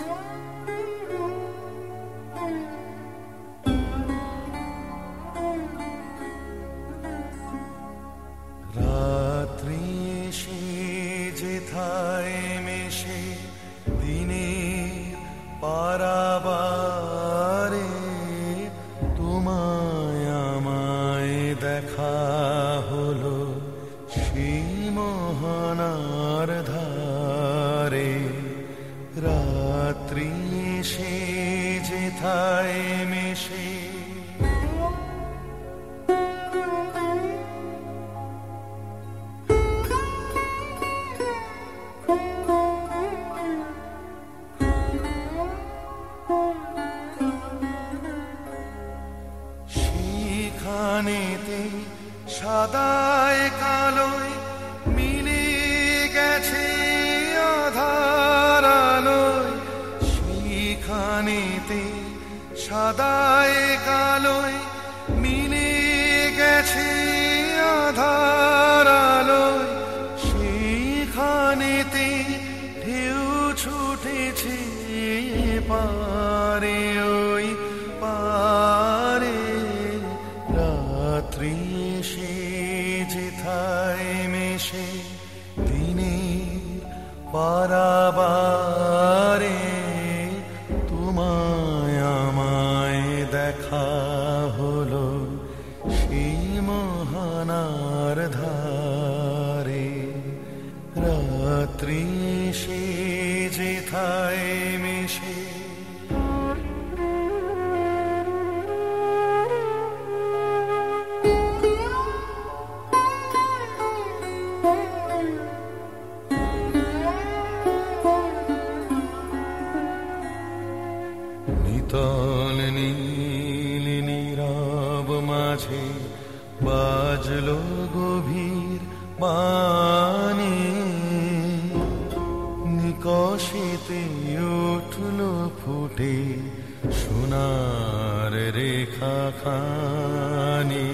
রাত্রি এসে যেথায় মেশে দিনের পারাবারে, তোমায় আমায় দেখা হলো সেই মোহনার ধারে। রাত্রি এসে যেথায় মেশে সেখানেতে সাদায় কালোয় মিলে গেছে আধার আলোয়। সেখানেতে সাদায় কালোয় মিলে গেছে আধার আলোয়। সেখানেতে ঢেউ ছুটেছে পারে ওই পারে। রাত্রি এসে যেথায় মেশে দিনের পারাবারে, তোমায় আমায় দেখা হলো সেই মোহনার ধারে। রাত্রি এসে যেথায় মেশে নিতল নীল নীরব মাঝে বাজলো গভীর বাণী। নিকষেতে উঠলো ফুটে সোনার রেখা খানি।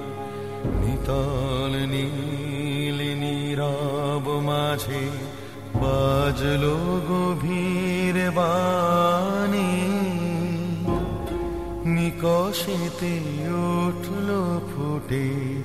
নিতল নীল নীরব মাঝে বাজলো গভীর বাণী। নিকষেতে উঠলো ফুটে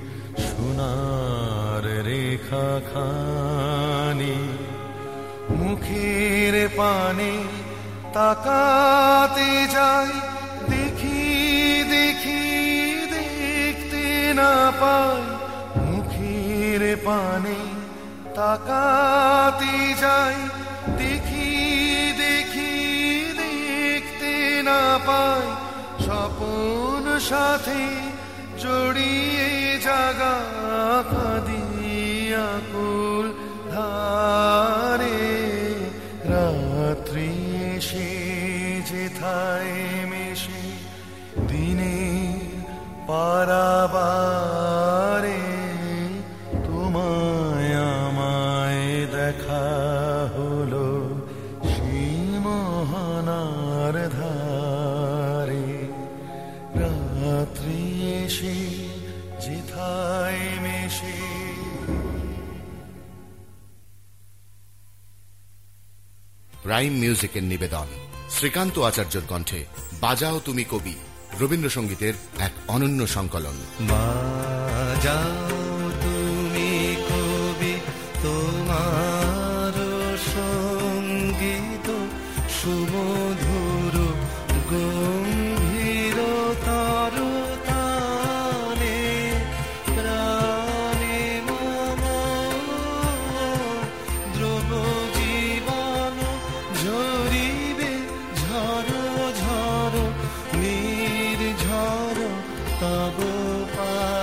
সোনার রেখা খানি। মুখের পানে তাকাতে যাই, দেখি দেখি দেখতে না পাই। মুখের পানে তাকাতে যাই, দেখি দেখি দেখতে না পাই। স্বপন সাথে জড়িয়ে জাগা কাঁদিয়া কুল ধারে। রাত্রি এসে যেথায় মেশে দিনের পারাবারে, তোমায় আমায় দেখা হলো সেই মোহনার ধারে। রাত্রি এসে যেথায় মেশে। রাইম মিউজিকের নিবেদন শ্রীকান্ত আচার্যর কণ্ঠে বাজাও তুমি কবি, রবীন্দ্রসঙ্গীতের এক অনন্য সংকলন। বাজাও তুমি কবি, তোমার সঙ্গীত সুমধুর গম্ভীর তরতালে। প্রাণে মম দ্রব জীবন ঝরিবে ঝড় ঝড় নির্ঝর তব পা